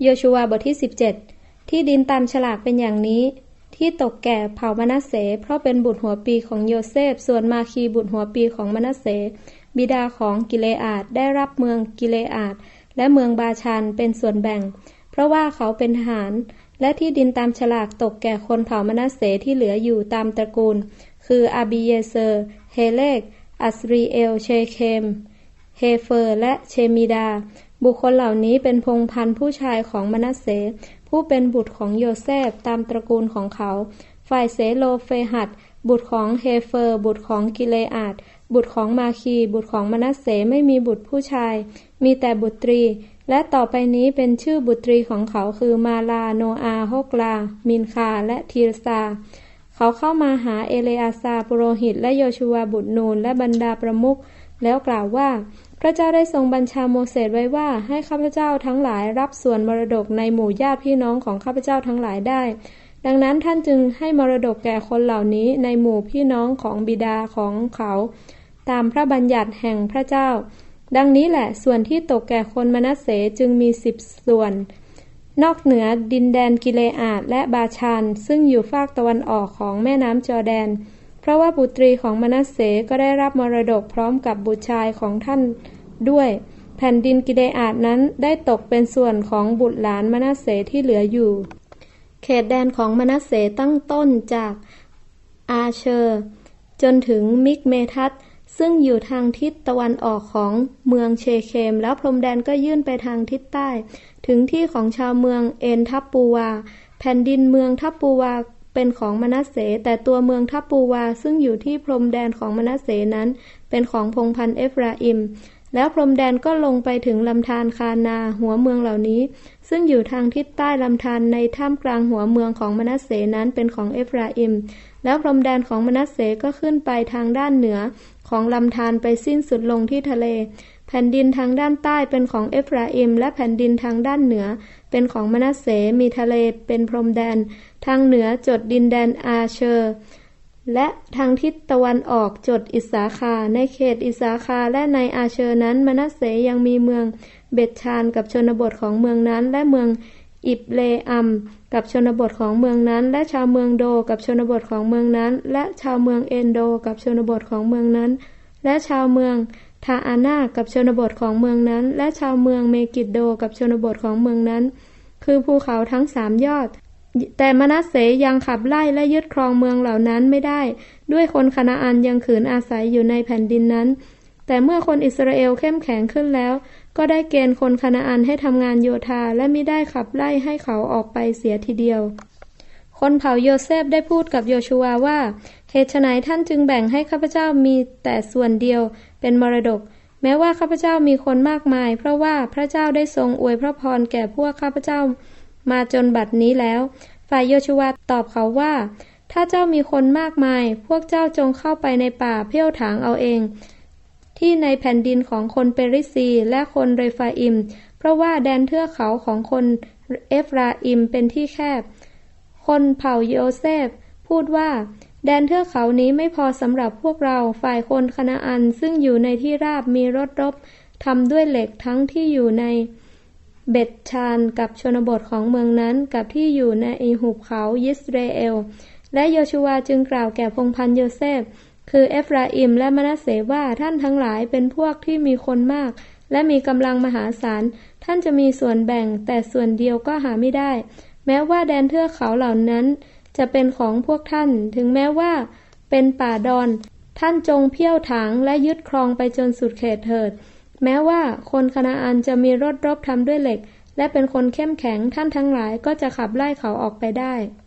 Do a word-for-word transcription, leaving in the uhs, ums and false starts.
โยชูวาบทที่สิบเจ็ดที่ดินตามฉลากเป็นอย่างนี้ที่ตกแก่เผ่ามนัสเสเพราะเป็นบุตรหัวปีของโยเซฟส่วนมาคีบุตรหัวปีของมนัสเสบิดาของกิเลอาดได้รับเมืองกิเลอาดและเมืองบาชันเป็นส่วนแบ่งเพราะว่าเขาเป็นทหารและที่ดินตามฉลากตกแก่คนเผ่ามนัสเสที่เหลืออยู่ตามตระกูลคืออาบีเยเซอร์เฮเลกอัสรีเอลเชเคมเฮเฟอร์และเชมิดาบุคคลเหล่านี้เป็นพงศ์พันธุ์ผู้ชายของมนัสเสผู้เป็นบุตรของโยเซฟตามตระกูลของเขาฝ่ายเซโลเฟหัดบุตรของเฮเฟอร์บุตรของกิเลอาดบุตรของมาคีบุตรของมนัสเสไม่มีบุตรผู้ชายมีแต่บุตรีและต่อไปนี้เป็นชื่อบุตรีของเขาคือมาลาโนอาฮกลามินคาและทีรซาเขาเข้ามาหาเอเลอาซาปุโรหิตและโยชูวาบุตรนูนและบรรดาประมุขแล้วกล่าวว่าพระเจ้าได้ทรงบัญชาโมเสสไว้ว่าให้ข้าพเจ้าทั้งหลายรับส่วนมรดกในหมู่ญาติพี่น้องของข้าพเจ้าทั้งหลายได้ดังนั้นท่านจึงให้มรดกแก่คนเหล่านี้ในหมู่พี่น้องของบิดาของเขาตามพระบัญญัติแห่งพระเจ้าดังนี้แหละส่วนที่ตกแก่คนมนัสเสจึงมีสิบส่วนนอกเหนือดินแดนกิเลอาดและบาชันซึ่งอยู่ฝากตะวันออกของแม่น้ำจอร์แดนเพราะว่าบุตรีของมนัสเสก็ได้รับมรดกพร้อมกับบุตรชายของท่านด้วยแผ่นดินกิเลอาดนั้นได้ตกเป็นส่วนของบุตรหลานมนัสเสที่เหลืออยู่เขตแดนของมนัสเสตั้งต้นจากอาเชอร์จนถึงมิกเมทัสซึ่งอยู่ทางทิศตะวันออกของเมืองเชเคมแล้วพรมแดนก็ยื่นไปทางทิศใต้ถึงที่ของชาวเมืองเอนทัปปูวาแผ่นดินเมืองทัปปูวาเป็นของมนัสเสแต่ตัวเมืองทัปปูวาซึ่งอยู่ที่พรมแดนของมนัสเสนั้นเป็นของพงศ์พันธุ์เอฟราอิมแล้วพรมแดนก็ลงไปถึงลำธารคานาหัวเมืองเหล่านี้ซึ่งอยู่ทางทิศใต้ลำธารในท่ามกลางหัวเมืองของมนัสเสนั้นเป็นของเอฟราอิมแล้วพรมแดนของมนัสเสก็ขึ้นไปทางด้านเหนือของลำธารไปสิ้นสุดลงที่ทะเลแผ่นดินทางด้านใต้เป็นของเอฟราอิมและแผ่นดินทางด้านเหนือเป็นของมนัสเสมีทะเลเป็นพรมแดนทางเหนือจดดินแดนอาเชอร์และทางทิศตะวันออกจดอิสาคาในเขตอิสาคาและในอาเชอร์นั้นมนัสเสยังมีเมืองเบตชานกับชนบทของเมืองนั้นและเมืองอิบเลอัมกับชนบทของเมืองนั้นและชาวเมืองโดกับชนบทของเมืองนั้นและชาวเมืองเอนโดกับชนบทของเมืองนั้นและชาวเมืองทาอานากับชนบทของเมืองนั้นและชาวเมืองเมกิดโดกับชนบทของเมืองนั้นคือภูเขาทั้งสามยอดแต่มนัสเสยังขับไล่และยึดครองเมืองเหล่านั้นไม่ได้ด้วยคนคานาอันยังขืนอาศัยอยู่ในแผ่นดินนั้นแต่เมื่อคนอิสราเอลเข้มแข็งขึ้นแล้วก็ได้เกณฑ์คนคานาอันให้ทำงานโยธาและมิได้ขับไล่ให้เขาออกไปเสียทีเดียวคนเผ่าโยเซฟได้พูดกับโยชูวาว่าเหตุไฉนท่านจึงแบ่งให้ข้าพเจ้ามีแต่ส่วนเดียวเป็นมรดกแม้ว่าข้าพเจ้ามีคนมากมายเพราะว่าพระเจ้าได้ทรงอวยพระพรแก่พวกข้าพเจ้ามาจนบัดนี้แล้วฝ่ายโยชูวาตอบเขาว่าถ้าเจ้ามีคนมากมายพวกเจ้าจงเข้าไปในป่าเพี้ยวถางเอาเองที่ในแผ่นดินของคนเปริซีและคนเรฟาอิมเพราะว่าแดนเทือกเขาของคนเอฟราอิมเป็นที่แคบคนเผ่าโยเซฟพูดว่าแดนเทือกเขานี้ไม่พอสำหรับพวกเราฝ่ายคนคานาอันซึ่งอยู่ในที่ราบมีรถรบทำด้วยเหล็กทั้งที่อยู่ในเบตชานกับชนบทของเมืองนั้นกับที่อยู่ในหุบเขายิสราเอลและโยชูวาจึงกล่าวแก่พงศ์พันธุ์โยเซฟคือเอฟราอิมและมนัสเสว่าท่านทั้งหลายเป็นพวกที่มีคนมากและมีกำลังมหาศาลท่านจะมีส่วนแบ่งแต่ส่วนเดียวก็หาไม่ได้แม้ว่าแดนเทือกเขาเหล่านั้นจะเป็นของพวกท่านถึงแม้ว่าเป็นป่าดอนท่านจงเพี้ยวถางและยึดครองไปจนสุดเขตเถิดแม้ว่าคนคานาอันจะมีรถรบทำด้วยเหล็กและเป็นคนเข้มแข็งท่านทั้งหลายก็จะขับไล่เขาออกไปได้